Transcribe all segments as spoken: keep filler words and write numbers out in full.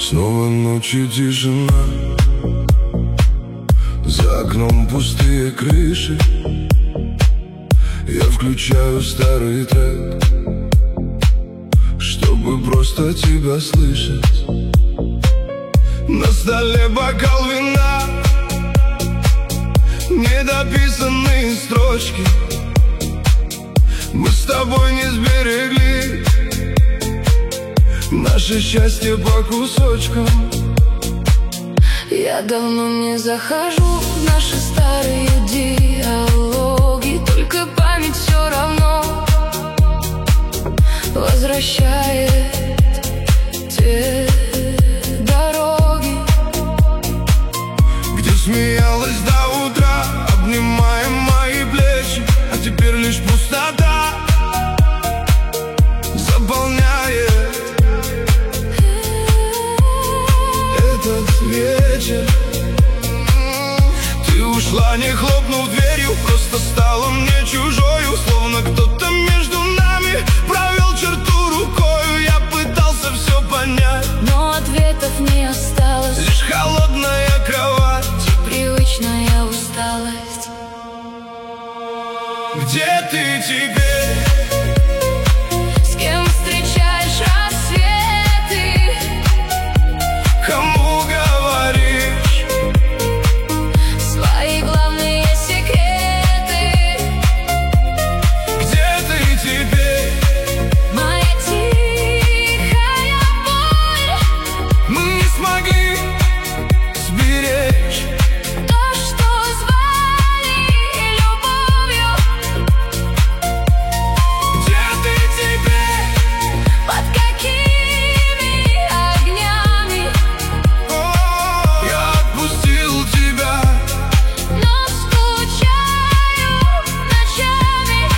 Снова ночь и тишина, за окном пустые крыши. Я включаю старый трек, чтобы просто тебя слышать. На столе бокал вина, недописанные строчки. Мы с тобой не сберегли наше счастье по кусочкам. Я давно не захожу в наши старые диалоги, только память все равно возвращает те дороги, где смеялась до утра, обнимая мои плечи, а теперь лишь пустота заполняет этот вечер. Ты ушла, не хлопнув дверью, просто стала мне чужою, словно кто-то между нами провел черту рукою. Я пытался все понять, но ответов не осталось, лишь холодная кровать, привычная усталость. Где ты теперь? С кем встречаешь рассветы? Кому говоришь свои главные секреты? Где ты теперь? Моя тихая боль. Мы не смогли сберечь То, что звали любовью. Где ты теперь? Под какими огнями? О, я отпустил тебя, Но скучаю ночами.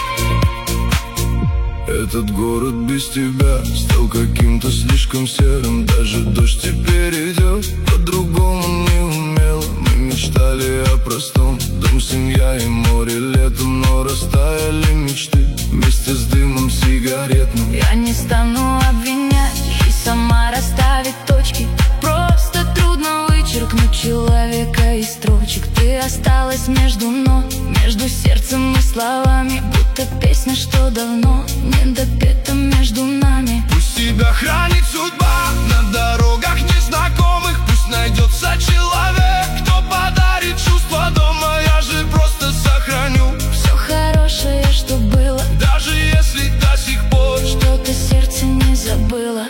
этот город без тебя стал каким-то слишком серым. Даже дождь теперь идет по-другому, неумело. Мы мечтали о простом: дом, семья и море летом. Но растаяли мечты вместе с дымом сигаретным. Я не стану обвинять и сама расставить точки. Просто трудно вычеркнуть человека из строчек. Ты осталась между ног, между сердцем и словами, будто песня, что давно не допета между нами. Пусть тебя хранит судьба на дорогах незнакомых. Пусть найдется человек, кто подарит чувство дома. Я же просто сохраню Все хорошее, что было, даже если до сих пор что-то сердце не забыло.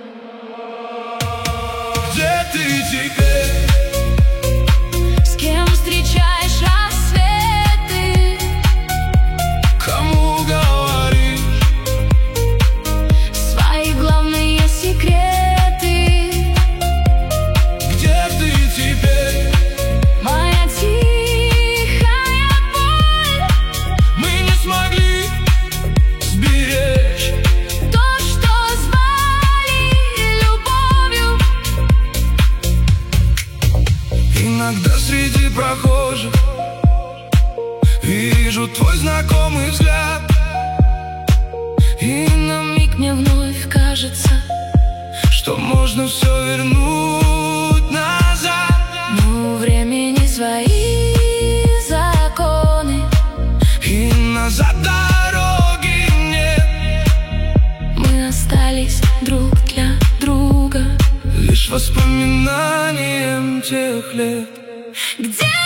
Где ты теперь? С кем встречаешь рассветы? Кому говоришь Свои главные секреты? Где ты теперь? Моя тихая боль. Мы не смогли сберечь То, что звали любовью. Иногда среди прохожих вижу твой знакомый взгляд, И на миг мне вновь кажется, что можно все вернуть назад. но у времени свои законы. И назад дороги нет, Мы остались друг для друга. лишь воспоминанием тех лет. Где